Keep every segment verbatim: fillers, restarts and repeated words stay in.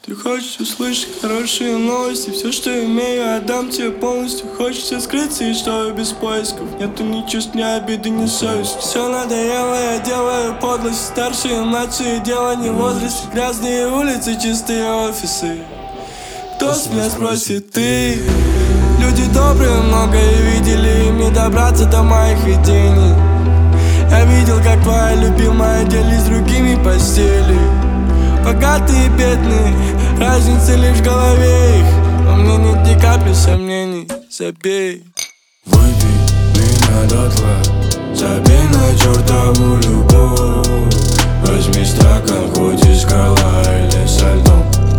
Ты хочешь услышать хорошие новости, все, что имею, отдам тебе полностью. Хочется скрыться и что без поисков. Нету ни чувств, ни обиды, ни совести. Все надоело, я делаю подлость. Старшие, младшие, дело не в возрасте. Грязные улицы, чистые офисы. Кто с меня спросит, ты? Люди добрые многое видели, им не добраться до моих видений. Я видел, как твоя любимая делись с другими постели. Богатые и бедные, разница лишь в голове их. Во мне нет ни капли сомнений, забей. Выпей меня дотла, забей на чертову любовь. Возьми стакан, хоть из скала или со льдом.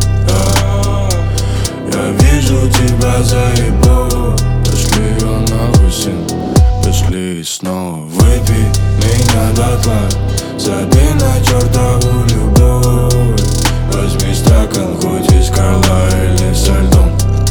Я, я вижу тебя заебу. Пошли ее нахуй, сын, пошли снова. Выпей меня дотла, забей на чертову любовь. Возьми стакан, хоть из скала или со льдом.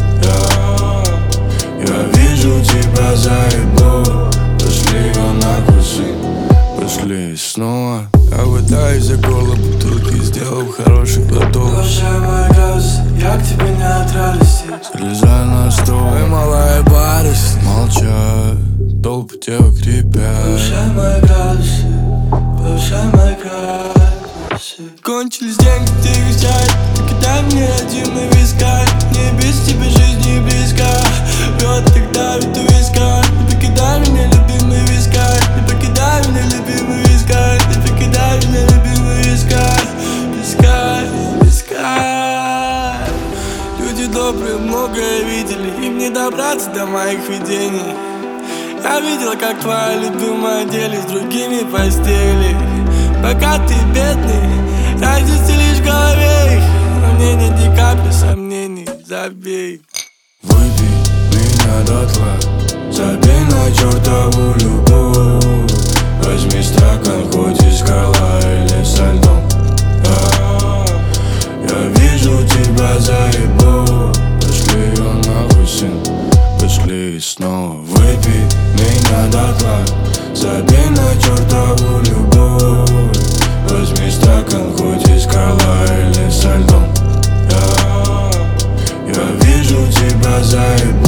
Я, я вижу тебя заебу. Пошли ее нахуй, сын, пошли снова. Я пытаюсь за горло бутылки, сделав хороший глоток. Глушай мой газ, я к тебе не от радости. Залезай на стол, Ой, малая, барышня, молчат, толпы девок ребят. Повышай мои градусы, повышай мои градусы. кончились деньги, ты их взять. Покидай мне родимый вискарь. Мне без тебя жизнь не близка. Лед так давит у виска. Не покидай меня, любимый вискарь. Не покидай меня, любимый вискарь. Не покидай меня, любимый вискарь. Вискарь, вискарь. Люди добрые многое видели, им не добраться до моих видений. Я видел, как твоя любимая делись с другими постели. Богатые и бедные, разница лишь в голове их. Но мне нет ни капли сомнений, забей. Выпей меня дотла, забей на чертову любовь. Возьми стакан, хоть из скала или со льдом. Я, я вижу тебя заебу. Пошли ее нахуй, сын, пошли снова. Выпей меня дотла, забей на чертову любовь. Возьми стакан, хоть из скала или со льдом. Я, я вижу тебя заебу.